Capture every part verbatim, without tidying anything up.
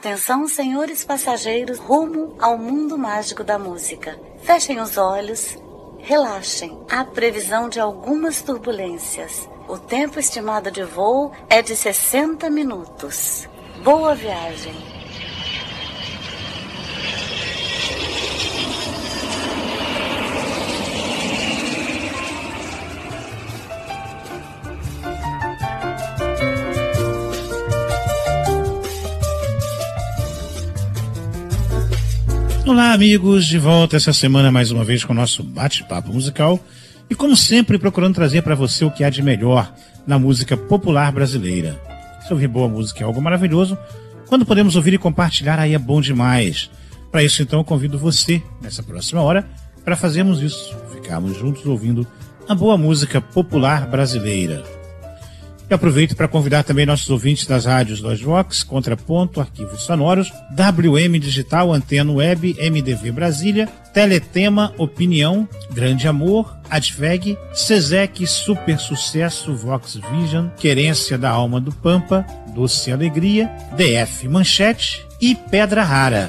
Atenção, senhores passageiros, rumo ao mundo mágico da música. Fechem os olhos, relaxem. Há previsão de algumas turbulências. O tempo estimado de voo é de sessenta minutos. Boa viagem. Olá, amigos, de volta essa semana mais uma vez com o nosso bate-papo musical e, como sempre, procurando trazer para você o que há de melhor na música popular brasileira. Se ouvir boa música é algo maravilhoso, quando podemos ouvir e compartilhar aí é bom demais. Para isso, então, eu convido você, nessa próxima hora, para fazermos isso, ficarmos juntos ouvindo a boa música popular brasileira. E aproveito para convidar também nossos ouvintes das rádios Lojvox, Contraponto, Arquivos Sonoros, W M Digital, Antena Web, M D V Brasília, Teletema, Opinião, Grande Amor, Adveg, Sesec, Super Sucesso, Vox Vision, Querência da Alma do Pampa, Doce Alegria, D F Manchete e Pedra Rara.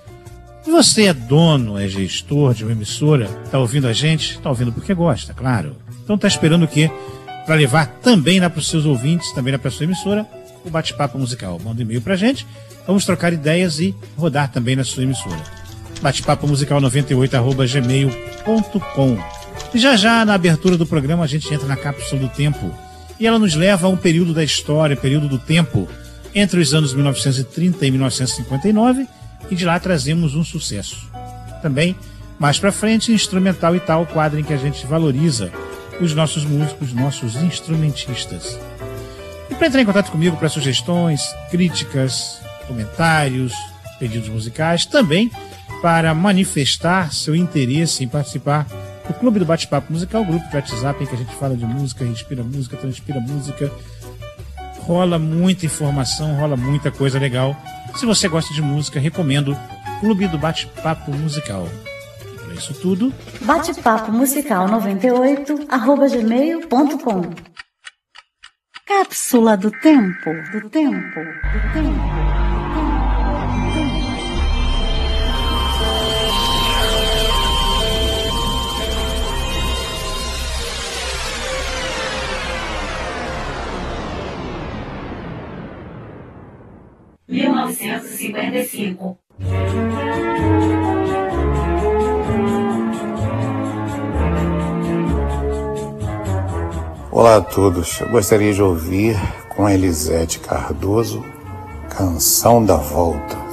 E você é dono, é gestor de uma emissora, está ouvindo a gente? Está ouvindo porque gosta, claro. Então está esperando o quê? Para levar também lá para os seus ouvintes, também lá para a sua emissora, o bate-papo musical. Manda um e-mail para a gente, vamos trocar ideias e rodar também na sua emissora. bate-papo musical noventa e oito arroba gmail ponto com. E já já, na abertura do programa, a gente entra na cápsula do tempo e ela nos leva a um período da história, período do tempo, entre os anos mil novecentos e trinta e mil novecentos e cinquenta e nove, e de lá trazemos um sucesso. Também, mais para frente, instrumental e tal, quadro em que a gente valoriza os nossos músicos, nossos instrumentistas. E para entrar em contato comigo para sugestões, críticas, comentários, pedidos musicais, também para manifestar seu interesse em participar do Clube do Bate-Papo Musical, grupo de WhatsApp em que a gente fala de música, respira música, transpira música, rola muita informação, rola muita coisa legal. Se você gosta de música, recomendo Clube do Bate-Papo Musical. Isso tudo. Bate-papo musical noventa e oito arroba gmail ponto com. Cápsula do tempo, do tempo, do tempo. mil novecentos e cinquenta e cinco. Olá a todos, eu gostaria de ouvir com Elisete Cardoso, Canção da Volta.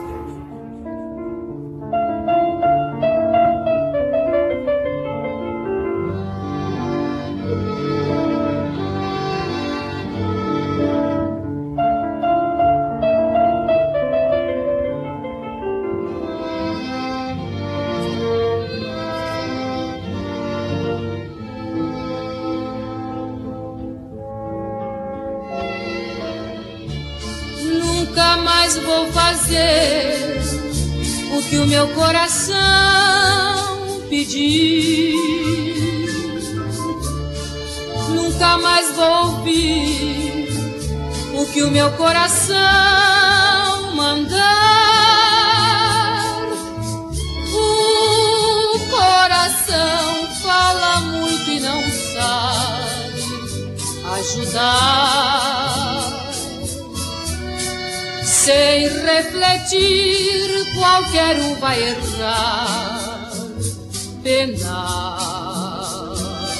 Vou fazer o que o meu coração pedir. Nunca mais vou ouvir o que o meu coração mandar. O coração fala muito e não sabe ajudar. Sem refletir, qualquer um vai errar, penar.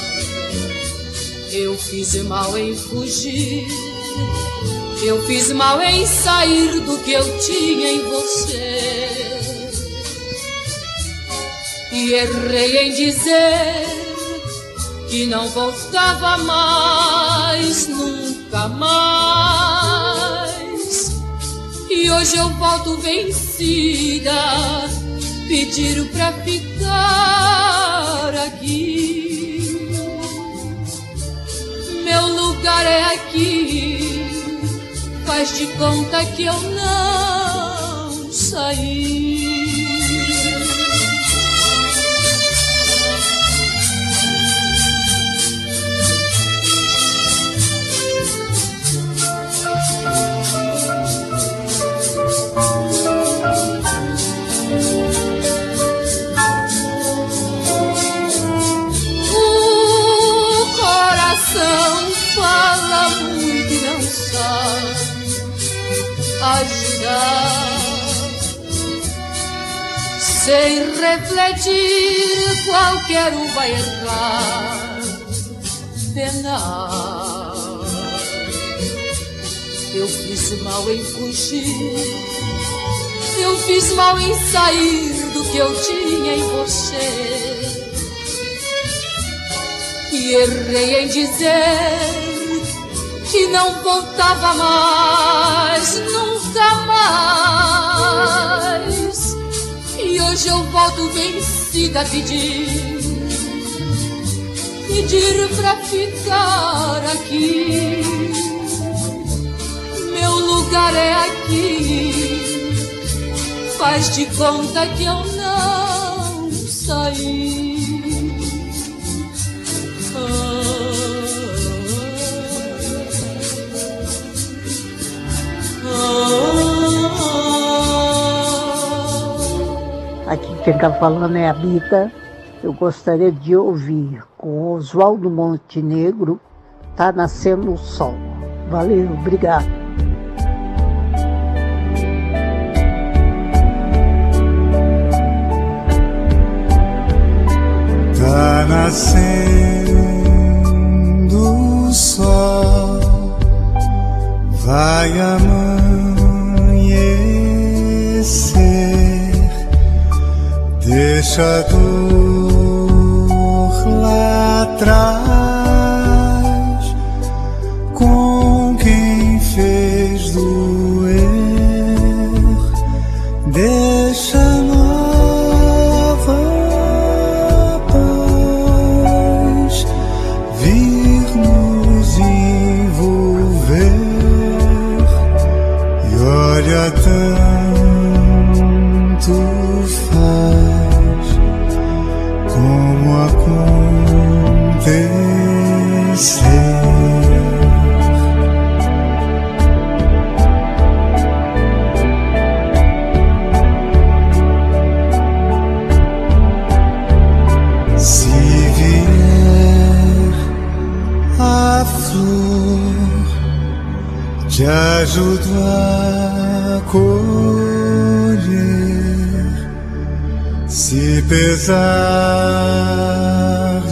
Eu fiz mal em fugir, eu fiz mal em sair do que eu tinha em você. E errei em dizer que não voltava mais, nunca mais. E hoje eu volto vencida, pediram pra ficar aqui. Meu lugar é aqui, faz de conta que eu não saí. ajudar. Sem refletir, qualquer um vai errar, penar. Eu fiz mal em fugir, eu fiz mal em sair do que eu tinha em você. E errei em dizer que não voltava mais, nunca mais. E hoje eu volto vencida a pedir, pedir pra ficar aqui. Meu lugar é aqui, faz de conta que eu não saí. Aqui quem está falando é a Bita. Eu gostaria de ouvir com Oswaldo Montenegro, Tá Nascendo o Sol. Valeu, obrigado. Tá nascendo o sol, vai amanhecer, deixa a dor lá atrás, com quem fez doer, deixa a nova paz vir nos envolver. E olha, tanto faz como acontecer. Se vier a flor, te ajudo a colher. Se pesar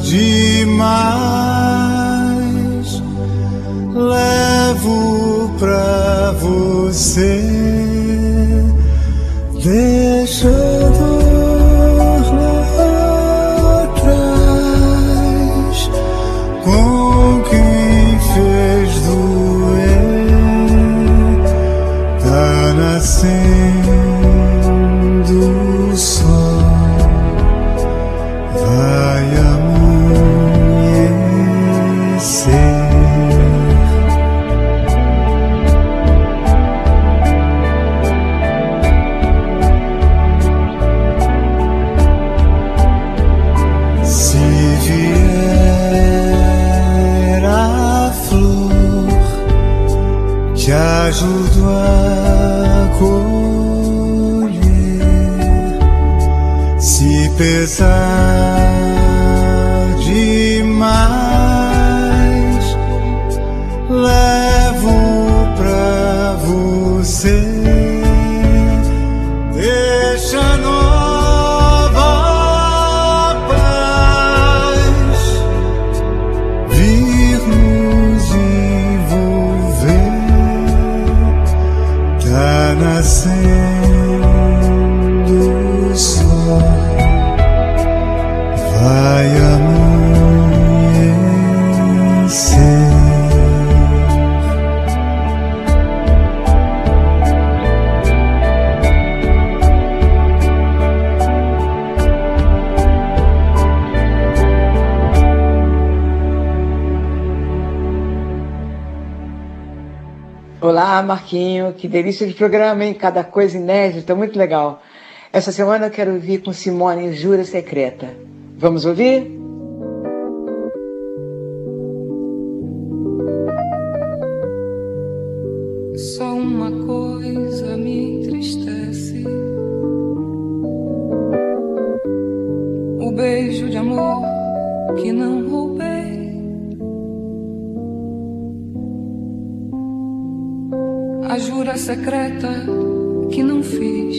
demais, levo pra você, deixando lá atrás, com quem fez doer. Tá nascendo o sol, vai amanhecer. Se vier a flor, te ajudo a colher. Se pesar demais, levo pra você, deixa a nova paz vir nos envolver. Tá nascendo o sol, vai amanhecer. Olá, Marquinho, que delícia de programa, hein? Cada coisa inédita, muito legal. Essa semana eu quero ouvir com Simone Jura Secreta. Vamos ouvir? Só uma coisa me entristece: o beijo de amor que não roubei, a jura secreta que não fiz,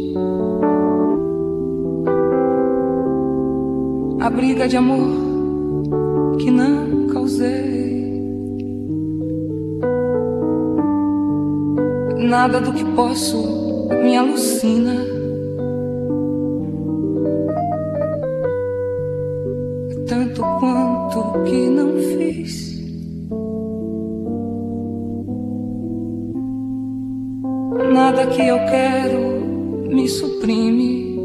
a briga de amor que não causei, nada do que posso me alucina, tanto quanto que não fiz. Nada que eu quero me suprime,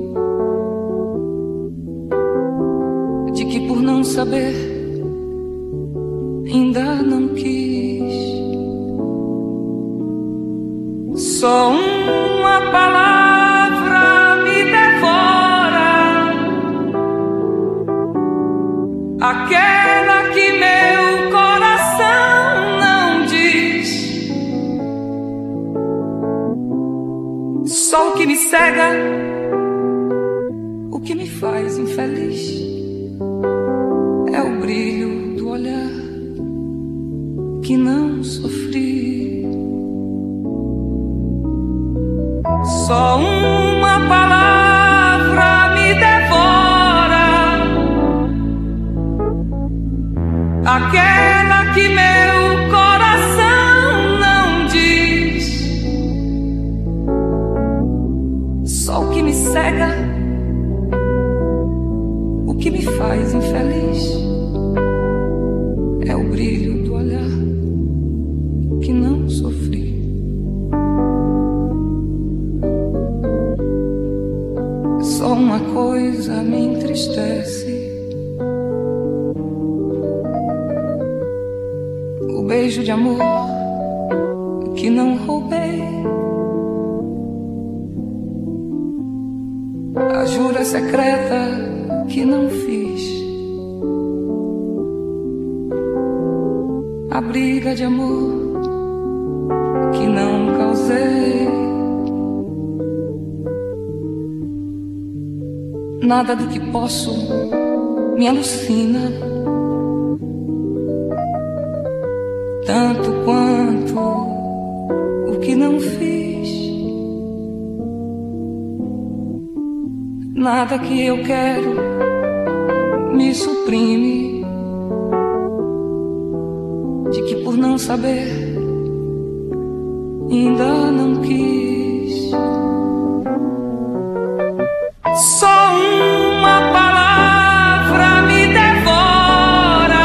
de que por não saber ainda não quis. Só uma palavra me devora, aquela que meu coração não diz. Só o que me cega, o que me faz infeliz, é o brilho do olhar que não sofri. Só uma palavra me devora, aquela que meu coração não diz. Só o que me cega, o que me faz infeliz, é o brilho do olhar que não sofri. Só uma coisa me entristece, o beijo de amor que não roubei, a jura secreta que não fiz, a briga de amor que não causei. Nada do que posso me alucina, tanto quanto o que não fiz. Nada que eu quero me suprime, de que por não saber ainda não quis. Só uma palavra me devora,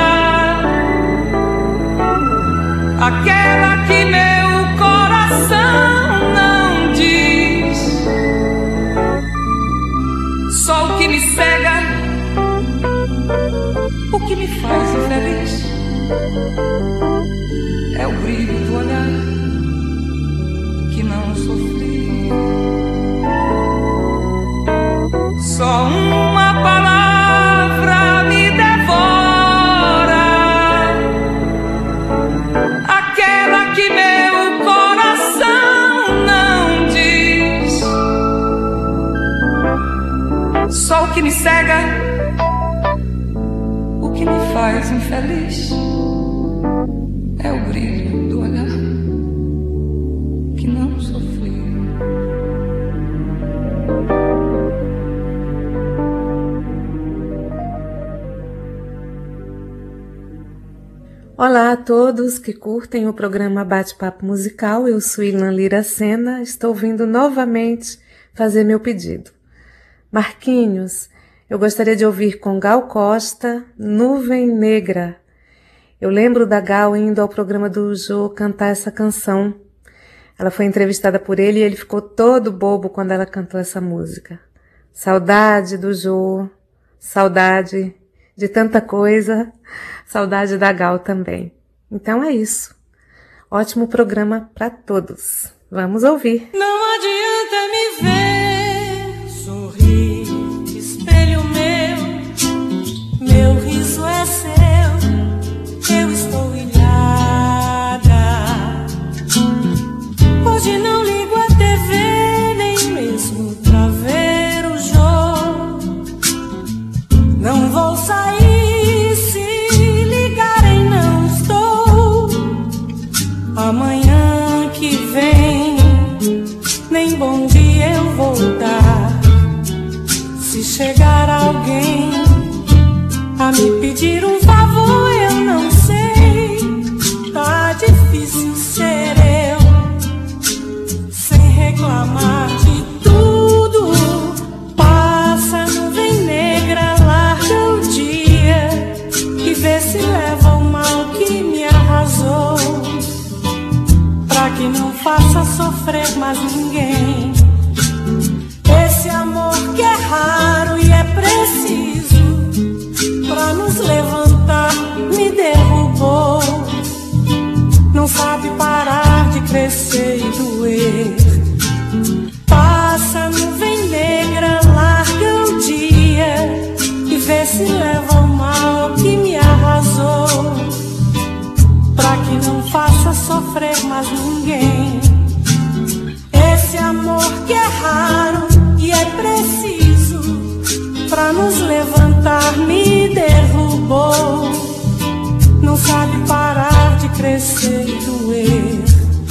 aquela que meu coração não diz. Só o que me cega, o que me faz infeliz, é o brilho do olhar que não sofri. Só uma palavra me devora, aquela que meu coração não diz. Só o que me cega, o que me faz infeliz, é o brilho do olhar que não sofri. Olá a todos que curtem o programa Bate-Papo Musical, eu sou Ilan Liracena, estou vindo novamente fazer meu pedido. Marquinhos, eu gostaria de ouvir com Gal Costa, Nuvem Negra. Eu lembro da Gal indo ao programa do Jô cantar essa canção. Ela foi entrevistada por ele e ele ficou todo bobo quando ela cantou essa música. Saudade do Jô, saudade de tanta coisa, saudade da Gal também. Então é isso. Ótimo programa para todos. Vamos ouvir. Não adianta me ver sorrir, espelho meu, meu riso é seu, eu estou ilhada. Hoje não ligo a T V, nem mesmo pra ver o jogo. Não vou sair, se ligarem não estou. Amanhã que vem chegar alguém a me pedir um favor, eu não sei. Tá difícil ser eu, sem reclamar de tudo. Passa nuvem negra, larga o dia e vê se leva o mal que me arrasou, pra que não faça sofrer mais ninguém. Esse amor que é raro e é preciso pra nos levantar me derrubou. Não sabe parar de crescer e doer. Passa nuvem negra, larga o dia e vê se leva o mal que me arrasou, pra que não faça sofrer mais ninguém. Esse amor que é raro e é preciso pra nos levantar me derrubou. Não sabe parar de crescer e doer.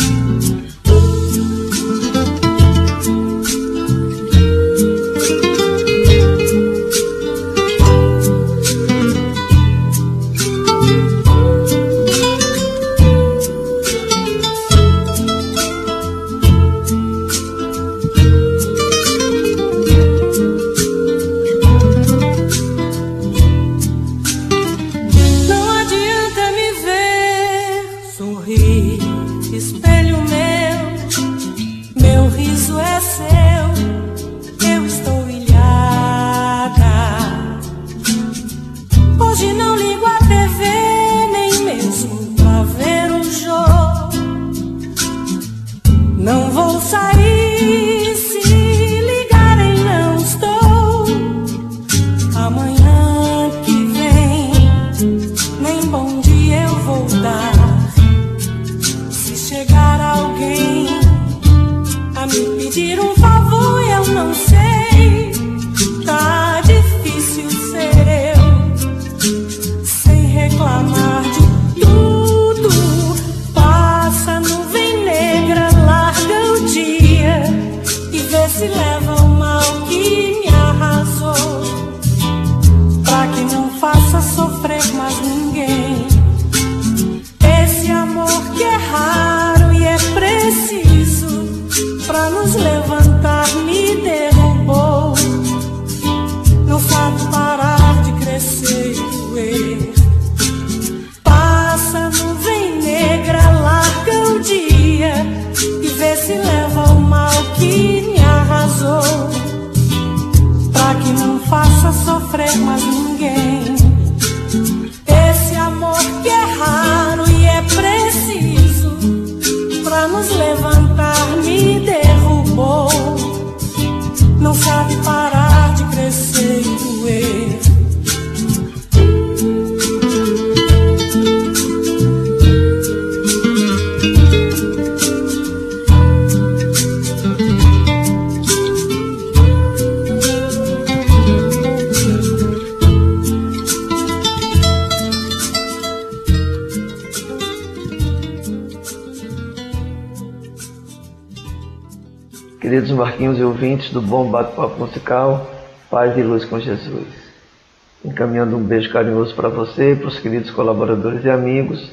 Queridos Marquinhos e ouvintes do Bom Bate-Papo Musical, paz e luz com Jesus. Encaminhando um beijo carinhoso para você e para os queridos colaboradores e amigos,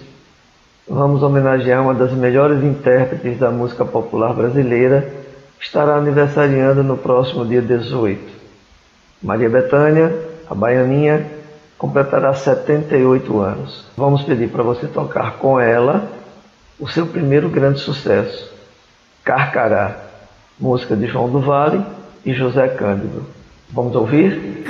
vamos homenagear uma das melhores intérpretes da música popular brasileira, que estará aniversariando no próximo dia dezoito. Maria Bethânia, a baianinha, completará setenta e oito anos. Vamos pedir para você tocar com ela o seu primeiro grande sucesso, Carcará, música de João do Vale e José Cândido. Vamos ouvir?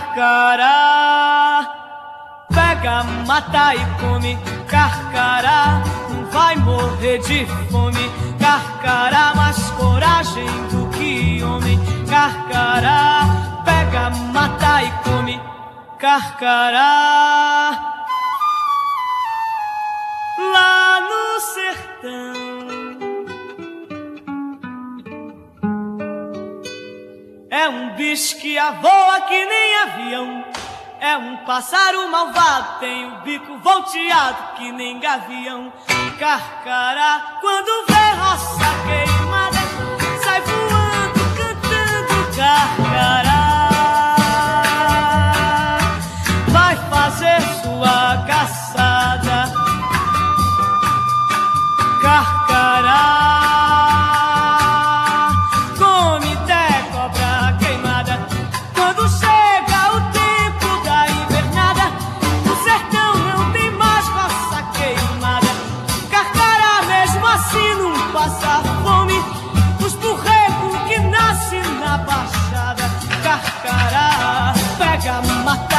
Carcará, pega, mata e come. Carcará, não vai morrer de fome. Carcará, mais coragem do que homem. Carcará, pega, mata e come. Carcará, lá no sertão. É um bicho que voa que nem avião. É um pássaro malvado, tem o bico volteado que nem gavião. Carcará, quando vê roça queimada, sai voando, cantando carcará.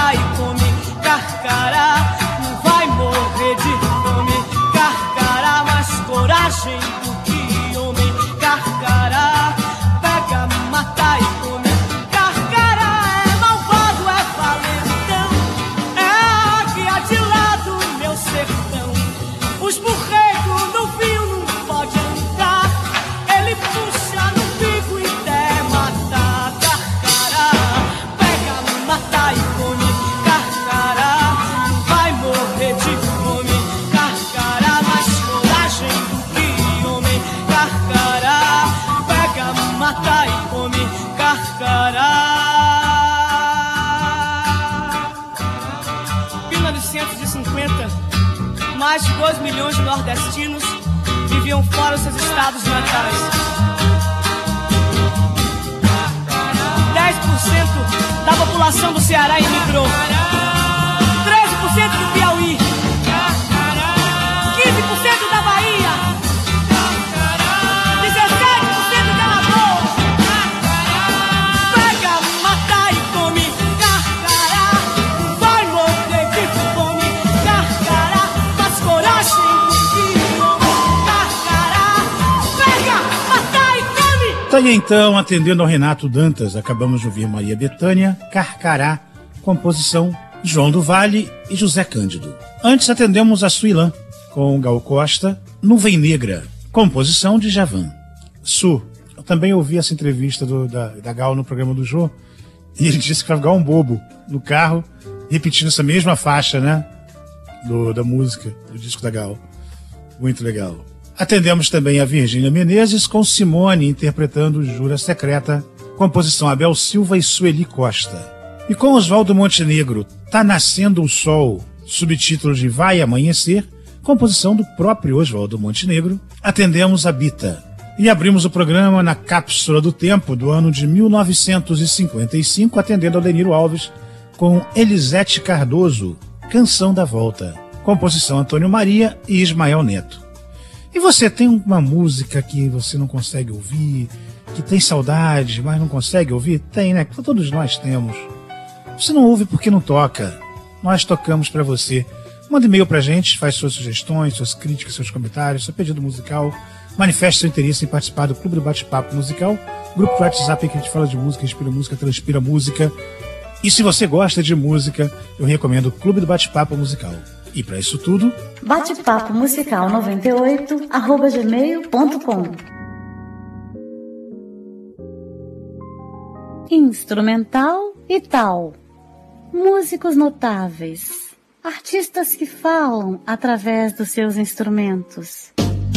mata e come. Carcará não vai morrer de fome. Carcará, mais coragem do que homem. Carcará, pega, mata e come. Carcará é malvado, é valentão, é águia de lá do meu sertão. Os borregos no fio não pode andar, ele puxa no bico e der matar. Carcará, pega, mata e come. Carcará, não vai morrer de fome. Carcará, mais coragem do que homem. Carcará, pega, mata e come. Carcará. mil novecentos e cinquenta, mais de dois milhões de nordestinos viviam fora dos seus estados natais. dez por cento da população do Ceará emigrou. treze por cento do Piauí. quinze por cento da Bahia. dezessete por cento da Alagoas. Pega, mata e come. Carcará, vai morrer de fome. Carcará, faz coragem do que homem. Carcará, pega, mata e come. Tá aí então, atendendo ao Renato Dantas, acabamos de ouvir Maria Bethânia, Carcará, composição João do Vale e José Cândido. Antes atendemos a Suilã, com Gal Costa, Nuvem Negra, composição de Djavan. Su, eu também ouvi essa entrevista do, da, da Gal no programa do Jô, e ele disse que vai ficar um bobo no carro, repetindo essa mesma faixa, né, do, da música, do disco da Gal. Muito legal. Atendemos também a Virgínia Menezes, com Simone interpretando Jura Secreta, composição Abel Silva e Sueli Costa. E com Oswaldo Montenegro, Tá Nascendo o Sol, subtítulo de Vai Amanhecer, composição do próprio Oswaldo Montenegro, atendemos a Bita. E abrimos o programa na Cápsula do Tempo do ano de mil novecentos e cinquenta e cinco, atendendo ao Deniro Alves, com Elisete Cardoso, Canção da Volta, composição Antônio Maria e Ismael Neto. E você tem uma música que você não consegue ouvir, que tem saudade, mas não consegue ouvir? Tem, né? Todos nós temos. Você não ouve porque não toca. Nós tocamos pra você. Manda e-mail pra gente, faz suas sugestões, suas críticas, seus comentários, seu pedido musical. Manifeste seu interesse em participar do Clube do Bate-Papo Musical, grupo do WhatsApp em que a gente fala de música, inspira música, transpira música. E se você gosta de música, eu recomendo o Clube do Bate-Papo Musical. E para isso tudo, bate-papo musical noventa e oito arroba gmail ponto com. Instrumental e tal. Músicos notáveis. Artistas que falam através dos seus instrumentos.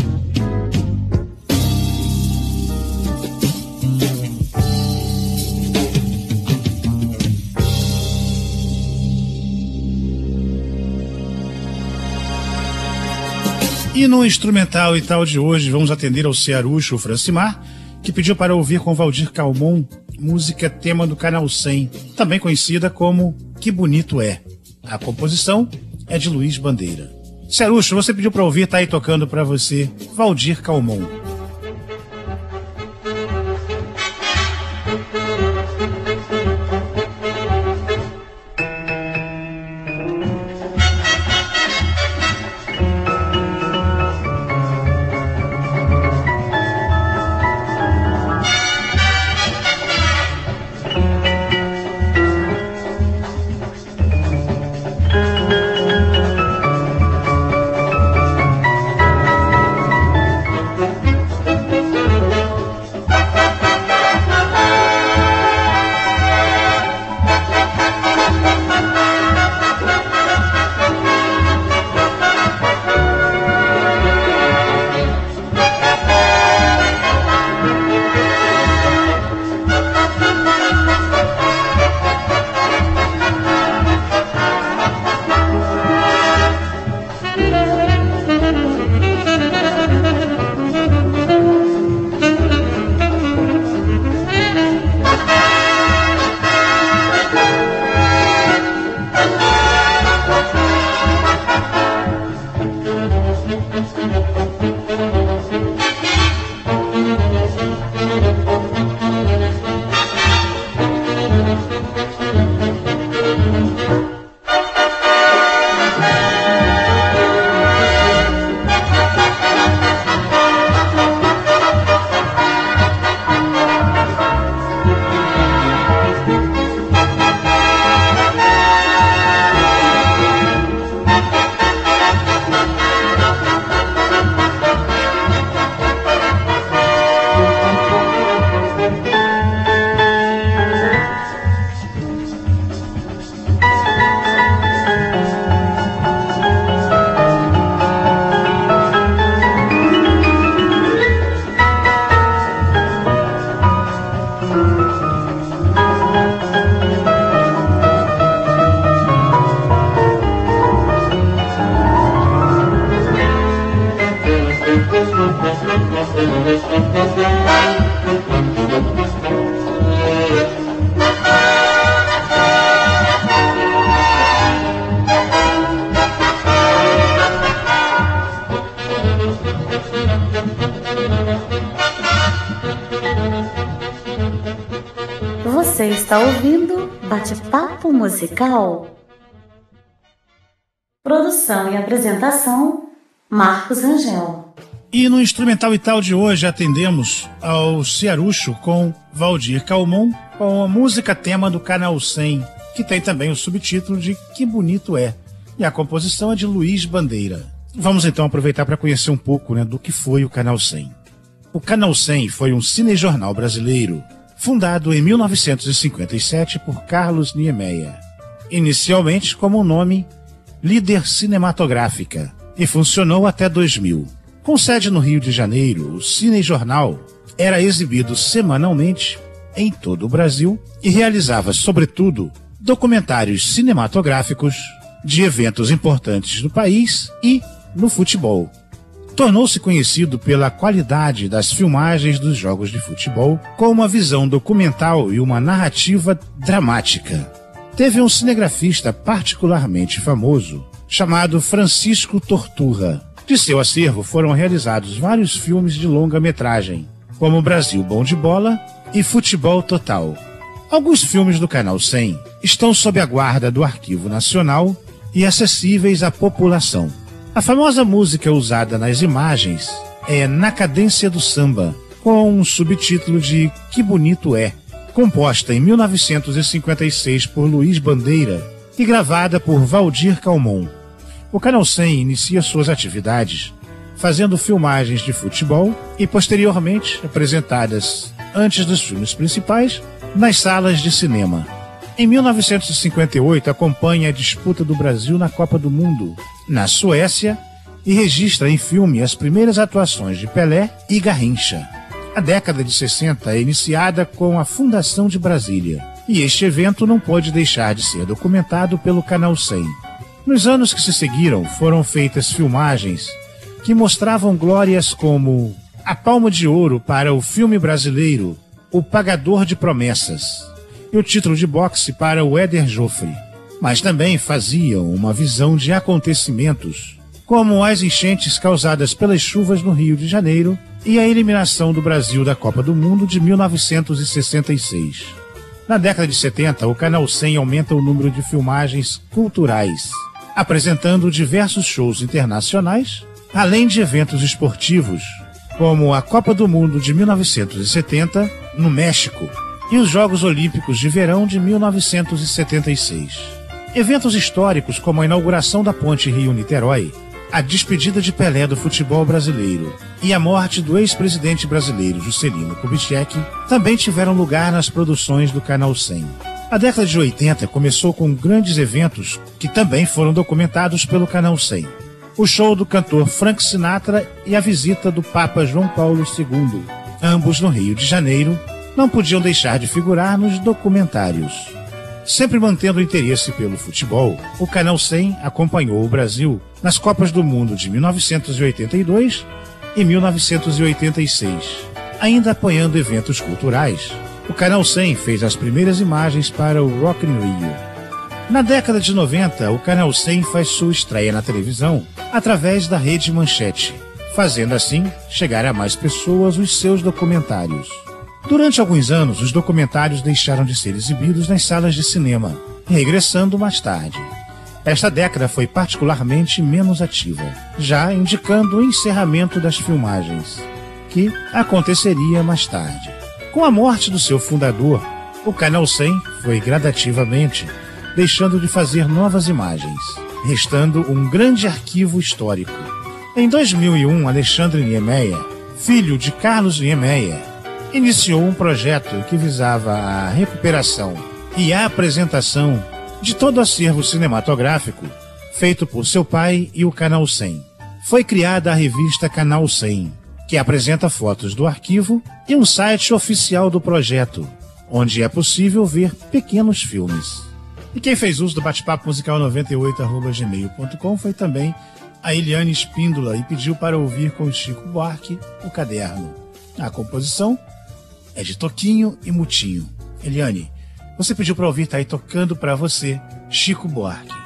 E no instrumental e tal de hoje, vamos atender ao cearucho Francimar, que pediu para ouvir com Valdir Calmon, música tema do Canal cem, também conhecida como Que Bonito É. A composição é de Luiz Bandeira. Cearucho, você pediu para ouvir, tá aí tocando para você, Valdir Calmon. está ouvindo Bate-Papo Musical. Produção e apresentação, Marcos Rangel. E no Instrumental e Tal de hoje atendemos ao Ciarucho com Valdir Calmon, com a música tema do Canal cem, que tem também o subtítulo de Que Bonito É, e a composição é de Luiz Bandeira. Vamos então aproveitar para conhecer um pouco, né, do que foi o Canal cem. O Canal cem foi um cinejornal brasileiro, fundado em mil novecentos e cinquenta e sete por Carlos Niemeyer, inicialmente como o nome Líder Cinematográfica, e funcionou até dois mil. Com sede no Rio de Janeiro, o cinejornal era exibido semanalmente em todo o Brasil e realizava, sobretudo, documentários cinematográficos de eventos importantes do país e no futebol. Tornou-se conhecido pela qualidade das filmagens dos jogos de futebol, com uma visão documental e uma narrativa dramática. Teve um cinegrafista particularmente famoso, chamado Francisco Torturra. De seu acervo foram realizados vários filmes de longa-metragem, como Brasil Bom de Bola e Futebol Total. Alguns filmes do Canal cem estão sob a guarda do Arquivo Nacional e acessíveis à população. A famosa música usada nas imagens é Na Cadência do Samba, com um subtítulo de Que Bonito É, composta em mil novecentos e cinquenta e seis por Luiz Bandeira e gravada por Valdir Calmon. O Canal cem inicia suas atividades fazendo filmagens de futebol e, posteriormente, apresentadas antes dos filmes principais, nas salas de cinema. Em mil novecentos e cinquenta e oito, acompanha a disputa do Brasil na Copa do Mundo, na Suécia, e registra em filme as primeiras atuações de Pelé e Garrincha. A década de sessenta é iniciada com a fundação de Brasília, e este evento não pode deixar de ser documentado pelo Canal cem. Nos anos que se seguiram, foram feitas filmagens que mostravam glórias como A Palma de Ouro para o filme brasileiro O Pagador de Promessas e o título de boxe para o Éder Joffre, mas também faziam uma visão de acontecimentos, como as enchentes causadas pelas chuvas no Rio de Janeiro e a eliminação do Brasil da Copa do Mundo de mil novecentos e sessenta e seis. Na década de setenta, o Canal cem aumenta o número de filmagens culturais, apresentando diversos shows internacionais, além de eventos esportivos, como a Copa do Mundo de mil novecentos e setenta, no México, e os Jogos Olímpicos de Verão de mil novecentos e setenta e seis. Eventos históricos como a inauguração da Ponte Rio-Niterói, a despedida de Pelé do futebol brasileiro e a morte do ex-presidente brasileiro Juscelino Kubitschek também tiveram lugar nas produções do Canal cem. A década de oitenta começou com grandes eventos que também foram documentados pelo Canal cem. O show do cantor Frank Sinatra e a visita do Papa João Paulo segundo, ambos no Rio de Janeiro, não podiam deixar de figurar nos documentários. Sempre mantendo o interesse pelo futebol, o Canal cem acompanhou o Brasil nas Copas do Mundo de mil novecentos e oitenta e dois e mil novecentos e oitenta e seis. Ainda apoiando eventos culturais, o Canal cem fez as primeiras imagens para o Rock in Rio. Na década de noventa, o Canal cem faz sua estreia na televisão através da Rede Manchete, fazendo assim chegar a mais pessoas os seus documentários. Durante alguns anos, os documentários deixaram de ser exibidos nas salas de cinema, regressando mais tarde. Esta década foi particularmente menos ativa, já indicando o encerramento das filmagens, que aconteceria mais tarde. Com a morte do seu fundador, o Canal cem foi gradativamente deixando de fazer novas imagens, restando um grande arquivo histórico. Em dois mil e um, Alexandre Niemeyer, filho de Carlos Niemeyer, iniciou um projeto que visava a recuperação e a apresentação de todo o acervo cinematográfico feito por seu pai e o Canal cem. Foi criada a revista Canal cem, que apresenta fotos do arquivo e um site oficial do projeto, onde é possível ver pequenos filmes. E quem fez uso do bate-papo musical noventa e oito arroba gmail ponto com foi também a Eliane Espíndola e pediu para ouvir com Chico Buarque o Caderno. A composição é de Toquinho e Mutinho. Eliane, você pediu para ouvir, tá aí tocando para você, Chico Buarque.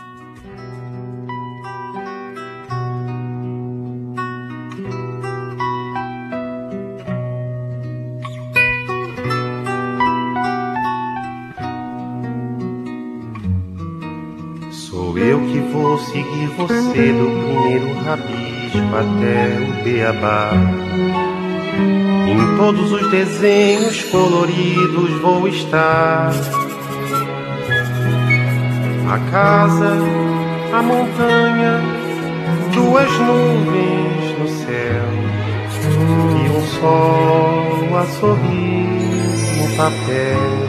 Sou eu que vou seguir você do primeiro rabisco até o beabá. Em todos os desenhos coloridos vou estar. A casa, a montanha, duas nuvens no céu e um sol a sorrir no papel.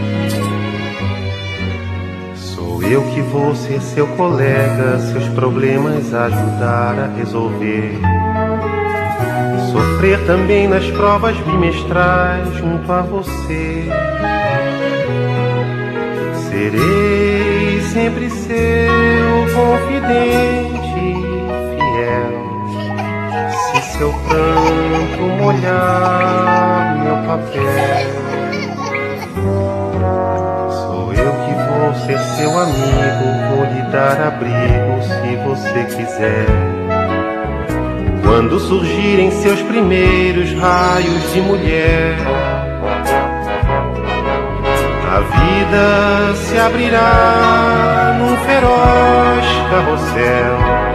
Sou eu que vou ser seu colega, seus problemas ajudar a resolver. Sofrer também nas provas bimestrais junto a você. Serei sempre seu confidente fiel, se seu pranto molhar meu papel. Sou eu que vou ser seu amigo, vou lhe dar abrigo se você quiser. Quando surgirem seus primeiros raios de mulher, a vida se abrirá num feroz carrossel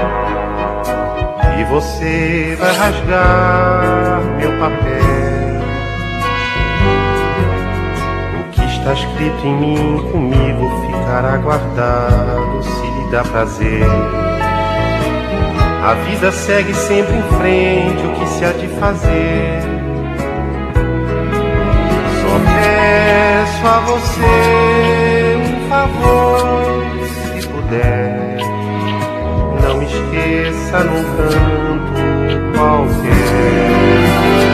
e você vai rasgar meu papel. O que está escrito em mim comigo ficará guardado se lhe dá prazer. A vida segue sempre em frente, o que se há de fazer? Só peço a você um favor, se puder, não esqueça num canto qualquer.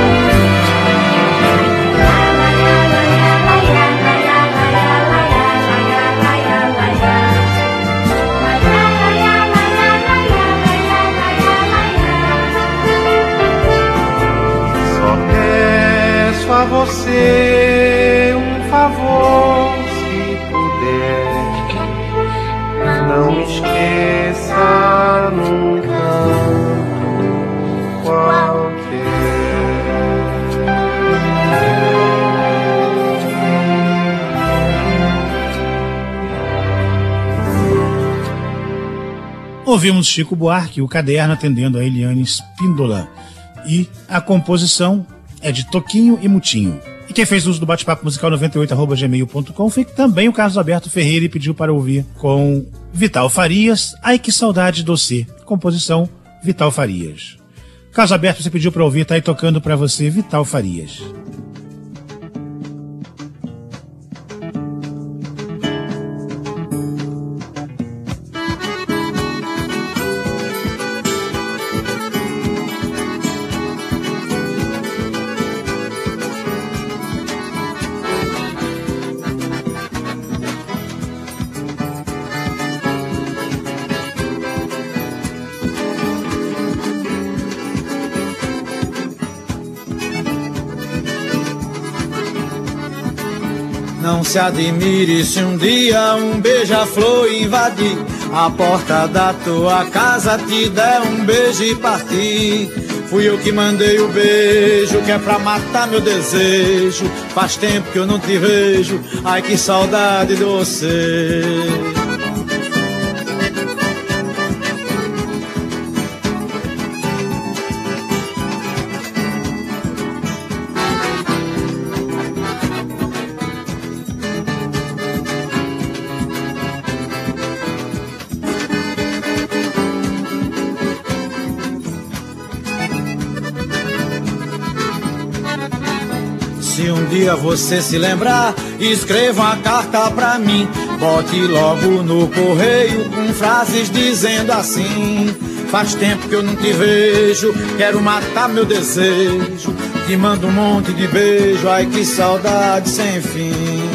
A você um favor, se puder, não me esqueça num canto qualquer. Ouvimos Chico Buarque, o Caderno, atendendo a Eliane Espíndola, e a composição é de Toquinho e Mutinho. E quem fez uso do bate-papo musical noventa e oito arroba gmail ponto com foi também o Carlos Alberto Ferreira e pediu para ouvir com Vital Farias, Ai Que Saudade Doce, composição Vital Farias. Carlos Alberto, você pediu para ouvir, tá aí tocando para você Vital Farias. Não se admire se um dia um beija-flor invadir a porta da tua casa, te der um beijo e partir. Fui eu que mandei o beijo, que é pra matar meu desejo. Faz tempo que eu não te vejo, ai que saudade de você. Se um dia você se lembrar, escreva uma carta pra mim. Bote logo no correio com frases dizendo assim: faz tempo que eu não te vejo, quero matar meu desejo. Te mando um monte de beijo, ai que saudade sem fim.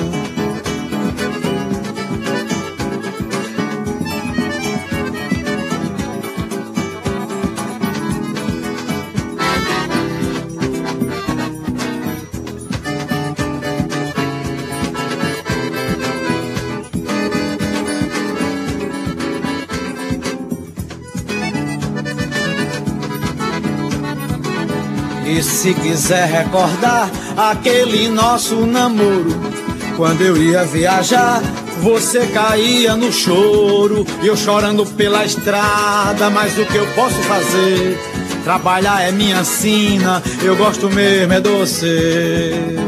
E se quiser recordar aquele nosso namoro, quando eu ia viajar, você caía no choro, eu chorando pela estrada. Mas o que eu posso fazer? Trabalhar é minha sina, eu gosto mesmo é de você.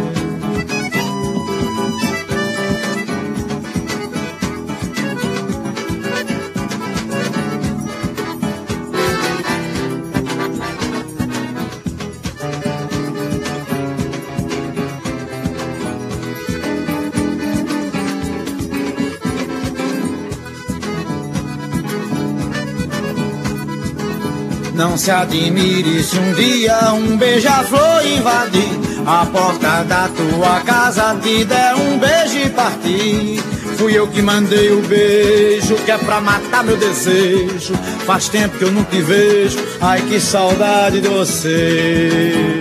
Não se admire se um dia um beija-flor invadir a porta da tua casa, te der um beijo e partir. Fui eu que mandei o beijo, que é pra matar meu desejo. Faz tempo que eu não te vejo, ai que saudade de você.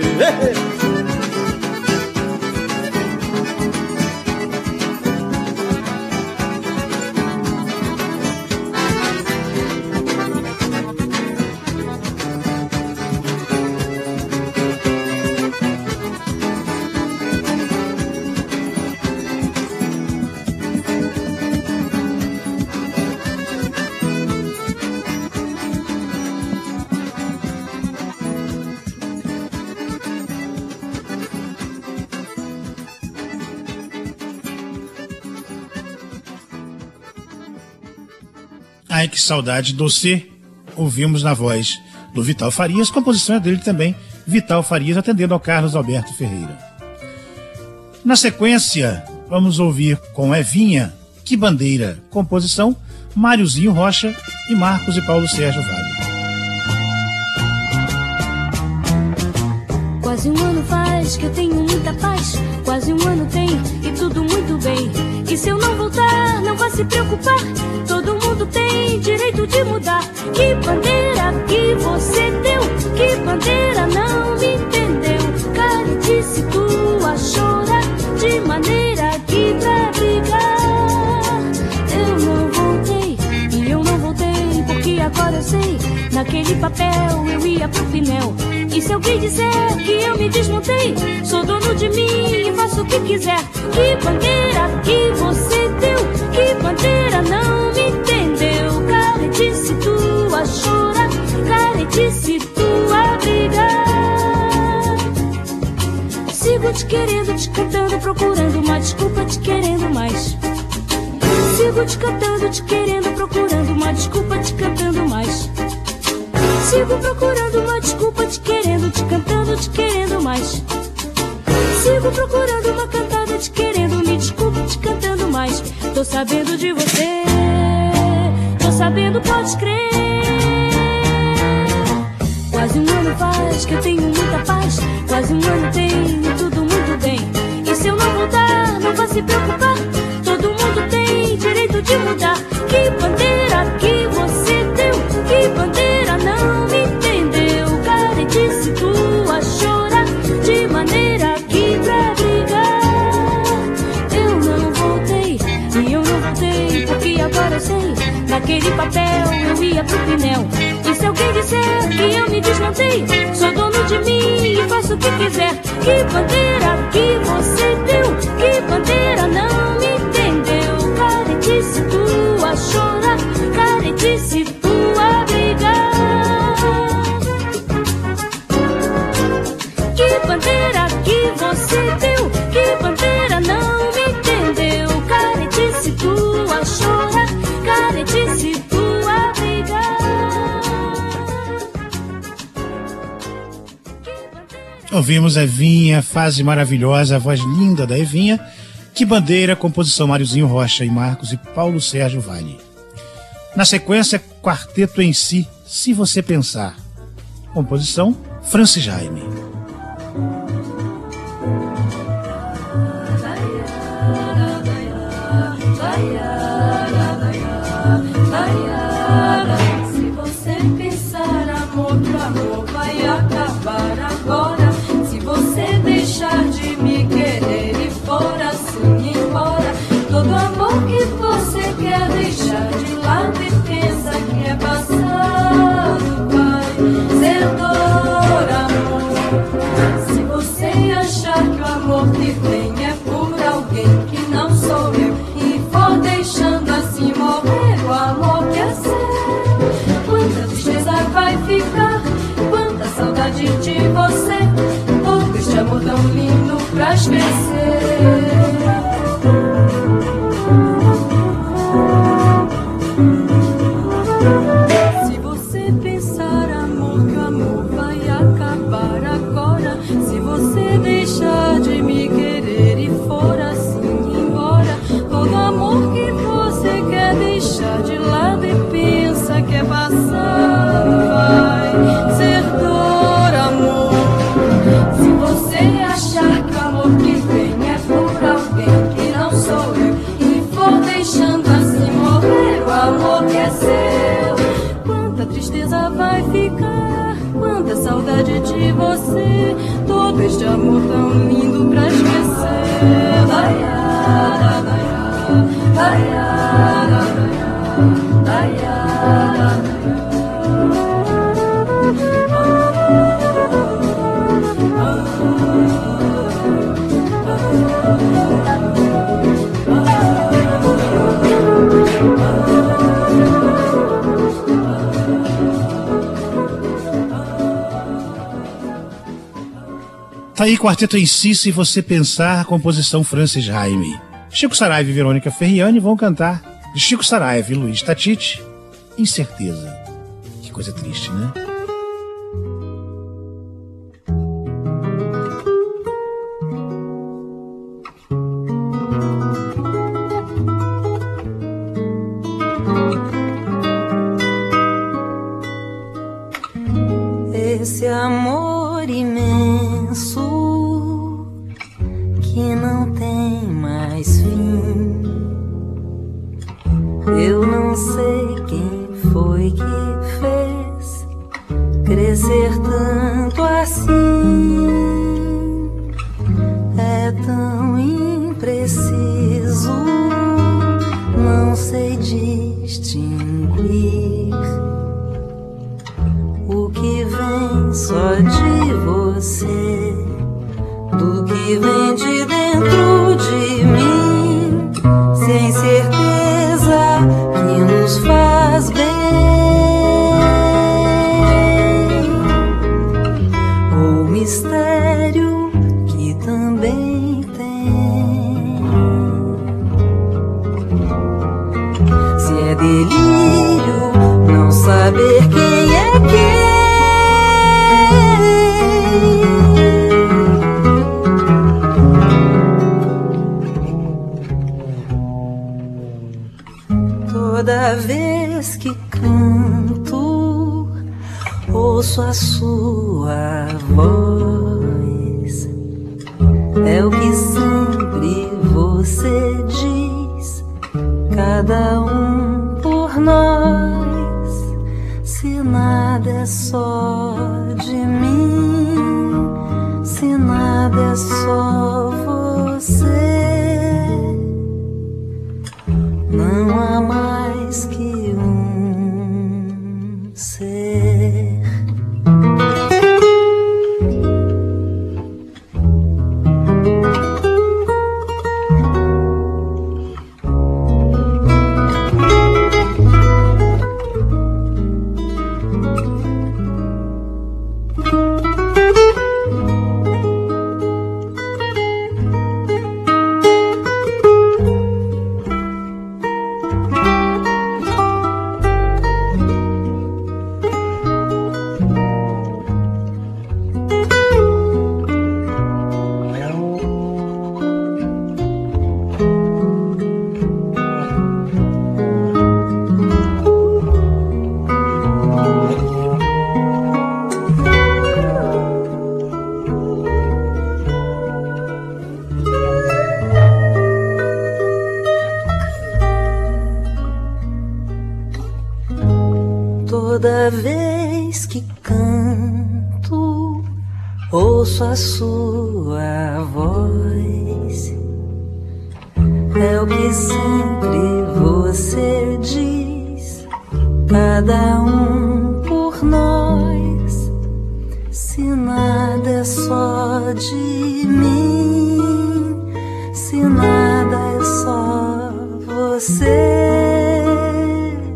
Ai, que saudade doce, ouvimos na voz do Vital Farias, composição é dele também, Vital Farias, atendendo ao Carlos Alberto Ferreira. Na sequência, vamos ouvir com Evinha, Que Bandeira, composição Máriozinho Rocha e Marcos e Paulo Sérgio Vale. Quase um ano faz que eu tenho muita paz, quase um ano tem e tudo muito bem. E se eu não voltar, não vá se preocupar, todo mundo tem direito de mudar. Que bandeira que você deu, que bandeira não me entendeu. Caretice tua chora de maneira que pra brigar. Eu não voltei, e eu não voltei, porque agora eu sei, naquele papel eu ia pro Pinel. E se alguém disser que eu me desmontei, sou dono de mim e faço o que quiser. Que bandeira que você deu, que bandeira não me entendeu. Caretice tua chora, caretice tua brigar. Sigo te querendo, te cantando, procurando uma desculpa, te querendo mais. Sigo te cantando, te querendo, procurando uma desculpa, te cantando mais. Sigo procurando uma desculpa, te querendo, te cantando, te querendo mais. Sigo procurando uma cantada, te querendo, me desculpa, te cantando mais. Tô sabendo de você, tô sabendo, pode crer. Quase um ano faz que eu tenho muita paz, quase um ano tenho tudo muito bem. E se eu não voltar, não vá se preocupar, todo mundo tem direito de mudar. Que bandeira que você deu, que bandeira não me entendeu. Caretice tua chora de maneira que pra brigar. Eu não voltei, e eu não voltei, porque agora eu sei, naquele papel eu ia pro Pinel. E se alguém disser que eu me desmontei, sou dono de mim e faço o que quiser. Que bandeira que você deu, que bandeira não me entendeu. Caretice tua chora, caretice tua brigar. Que bandeira que você deu, que bandeira não me entendeu. Caretice tua chora, caretice tua brigar. Ouvimos Evinha, fase maravilhosa, a voz linda da Evinha. Que Bandeira, composição Máriozinho Rocha e Marcos e Paulo Sérgio Vale. Na sequência, Quarteto em Si, Se Você Pensar, composição Francis Jaime. Se você pensar amor pro amor vai acabar agora. Se você deixar de me querer e for assim embora, todo amor que você quer deixar de lado e pensa que é passado vai ser dor, amor. Se você achar que o amor que vem é por alguém que não sou eu e for deixar o amor quer ser. Quanta tristeza vai ficar, quanta saudade de você, todo este amor tão lindo pra esquecer. Se você pensar, amor, que o amor vai acabar agora, se você deixar de me querer e for assim embora, todo amor que você quer deixar de lado e pensa que é passado vai ser dor, amor. Se você achar que o amor que vem é por alguém que não sou eu e for deixando assim morrer o amor que é seu, quanta tristeza vai ficar, quanta saudade de você, todo este amor tão lindo pra esquecer. Daiá, daiá, daiá, daiá, daiá. Tá aí Quarteto em Si, Se Você Pensar, composição Francis Raime. Chico Saraiva e Verônica Ferriani vão cantar de Chico Saraiva e Luiz Tatite, Incerteza. Que coisa triste, né? Esse amor imenso que não tem mais fim, eu não sei quem foi que fez crescer tanto assim. É tão impreciso, não sei distinguir o que vem só de você do que vem de dentro de mim. Sem certeza que nos faz bem, ou mistério que também tem. Se é delírio não saber quem é quem, toda vez que canto, ouço a sua voz. É o que sempre você diz, cada um por nós. Se nada é só de mim, se nada é só você, não há mais que um ser. Toda vez que canto, ouço a sua voz. É o que sempre você diz, cada um por nós. Se nada é só de mim, se nada é só você,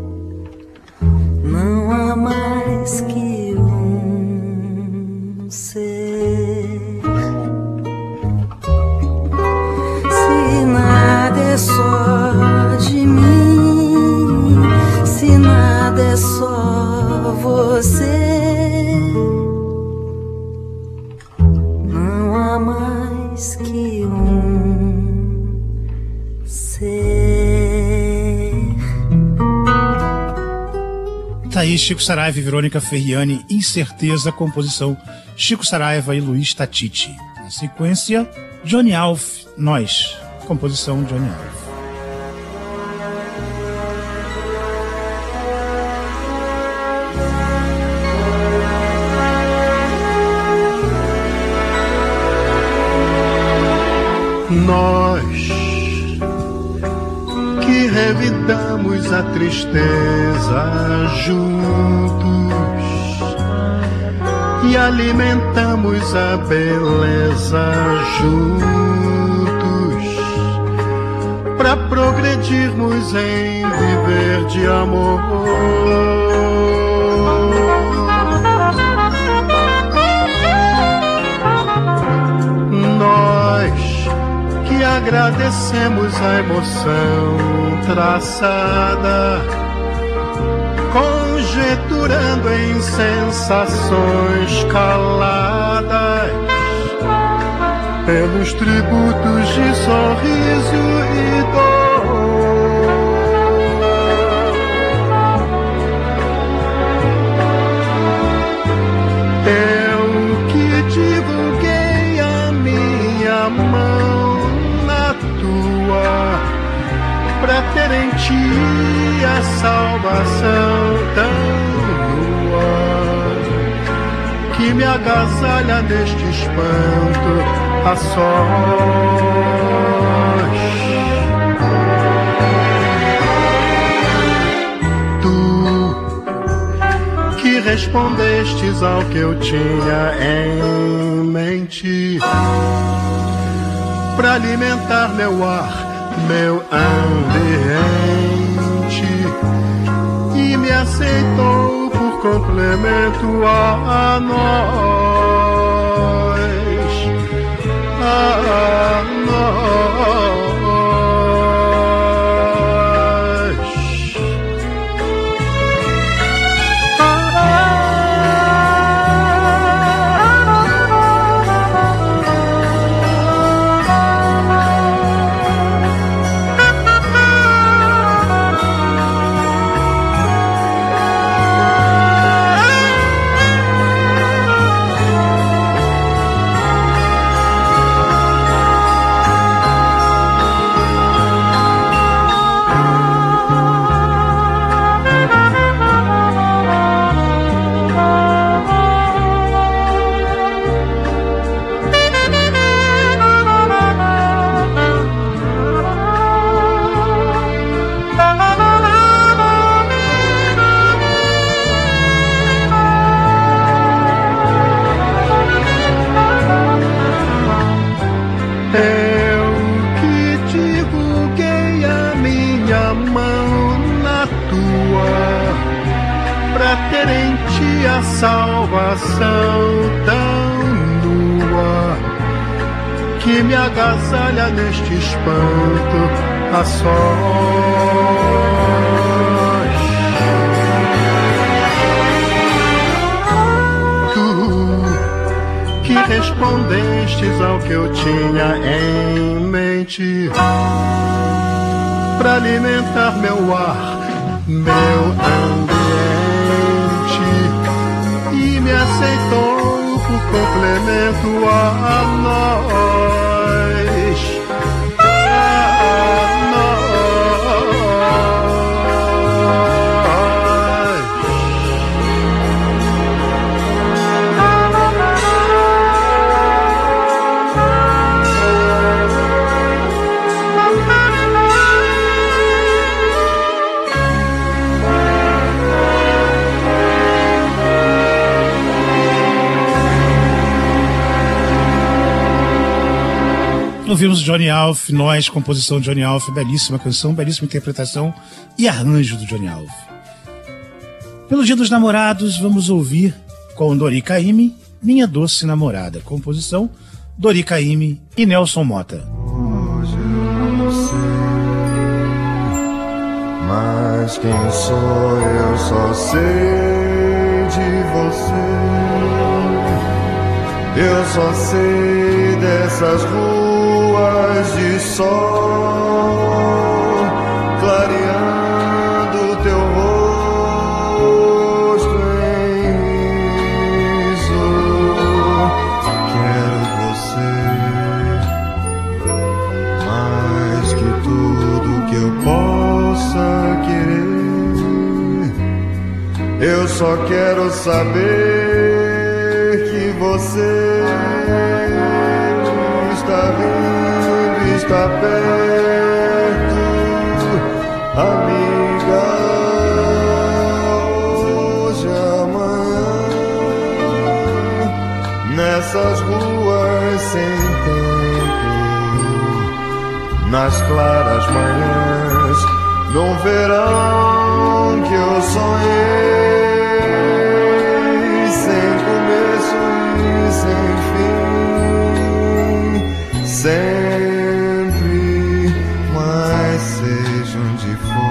aí, Chico Saraiva e Verônica Ferriani, Incerteza, composição Chico Saraiva e Luiz Tatiti. Na sequência, Johnny Alf, Nós, composição Johnny Alf. Nós que revidamos a tristeza juntos e alimentamos a beleza juntos, pra progredirmos em viver de amor. Nós que agradecemos a emoção traçada, conjeturando em sensações caladas, pelos tributos de sorriso e dor. Eu que divulguei a minha mão na tua, pra ter em ti a salvação tão nua, que me agasalha neste espanto a sós. Tu que respondestes ao que eu tinha em mente, pra alimentar meu ar, meu ambiente, e me aceitou por complemento a nós, a nós. A salvação tão nua, que me agasalha neste espanto a sós. Tu que respondestes ao que eu tinha em mente, pra alimentar meu ar, meu ambiente, e me aceitou por complemento a nós, a Ouvimos Johnny Alf, Nós, composição de Johnny Alf, belíssima canção, belíssima interpretação e arranjo do Johnny Alf. Pelo Dia dos Namorados, vamos ouvir com Dori Caymmi, Minha Doce Namorada, composição Dori Caymmi e Nelson Mota. Hoje eu não sei, mas quem sou eu só sei de você. Eu só sei dessas ruas de sol clareando teu Eu só quero saber que você está vindo, está perto, amiga. Hoje, amanhã, nessas ruas sem tempo, nas claras manhãs, num verão que eu sonhei, sem começo e sem fim, sempre, mas seja onde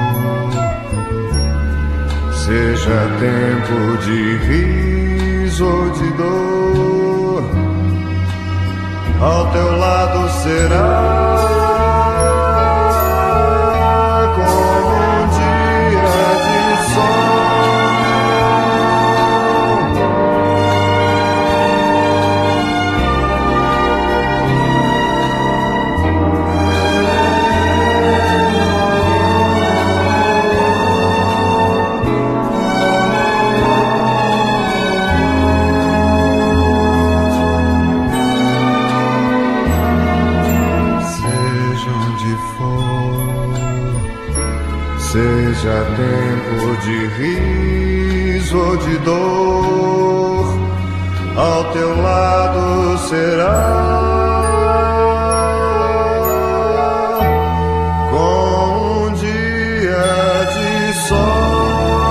for, seja tempo de riso ou de dor, ao teu lado será seja tempo de riso ou de dor, ao teu lado será com um dia de sol.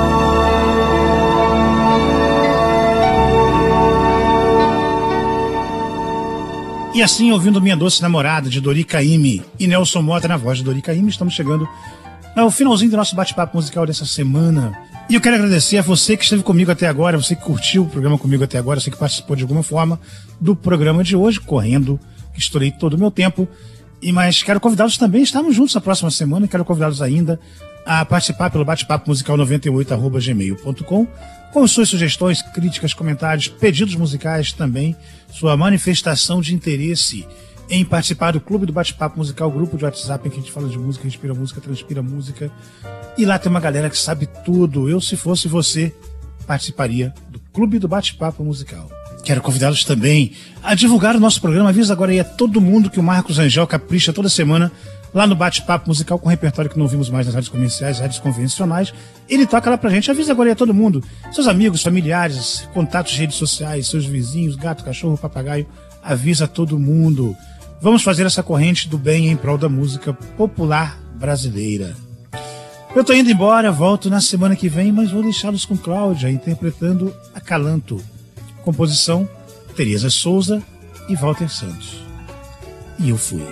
E assim, ouvindo Minha Doce Namorada, de Dori Caymmi e Nelson Mota na voz de Dori Caymmi, estamos chegando ao finalzinho do nosso bate-papo musical dessa semana. E eu quero agradecer a você que esteve comigo até agora, você que curtiu o programa comigo até agora, você que participou de alguma forma do programa de hoje, correndo, que estourei todo o meu tempo. E mas quero convidá-los também, estamos juntos na próxima semana, e quero convidá-los ainda a participar pelo bate-papo musical noventa e oito arroba gmail ponto com, com suas sugestões, críticas, comentários, pedidos musicais também, sua manifestação de interesse em participar do Clube do Bate-Papo Musical, grupo de WhatsApp em que a gente fala de música, respira música, transpira música. E lá tem uma galera que sabe tudo. Eu, se fosse você, participaria do Clube do Bate-Papo Musical. Quero convidá-los também a divulgar o nosso programa. Avisa agora aí a todo mundo que o Marcos Angel capricha toda semana lá no Bate-Papo Musical, com repertório que não ouvimos mais nas rádios comerciais, rádios convencionais. Ele toca lá pra gente. Avisa agora aí a todo mundo. Seus amigos, familiares, contatos de redes sociais, seus vizinhos, gato, cachorro, papagaio. Avisa todo mundo. Vamos fazer essa corrente do bem em prol da música popular brasileira. Eu tô indo embora, volto na semana que vem, mas vou deixá-los com Cláudia interpretando Acalanto. Composição, Tereza Souza e Walter Santos. E eu fui.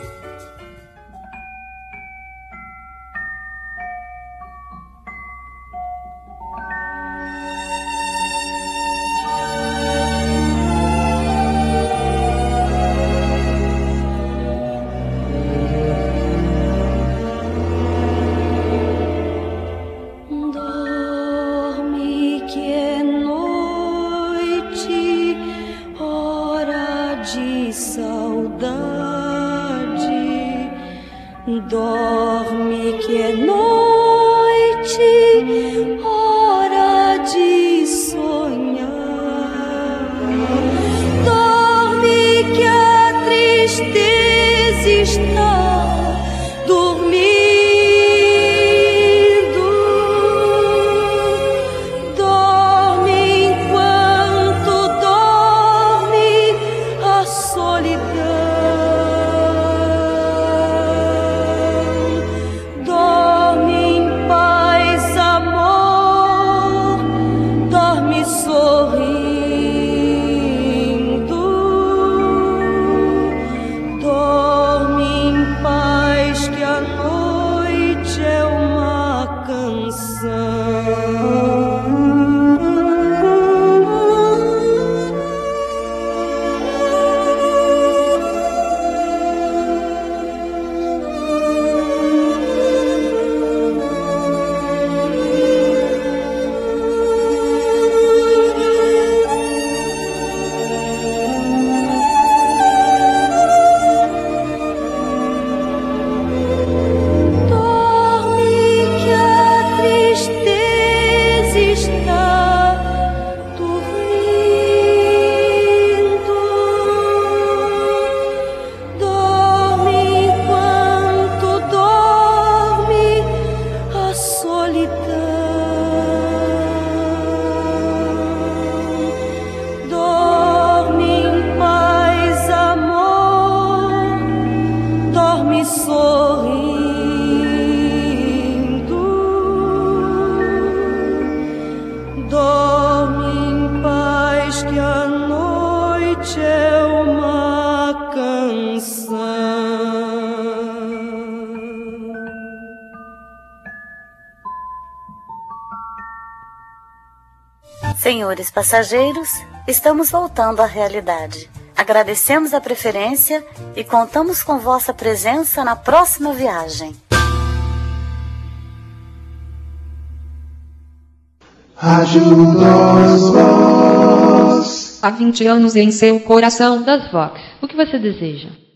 Saudade Senhores passageiros, estamos voltando à realidade. Agradecemos a preferência e contamos com vossa presença na próxima viagem. Rádio das Voz. Há vinte anos em seu coração das Vox. O que você deseja?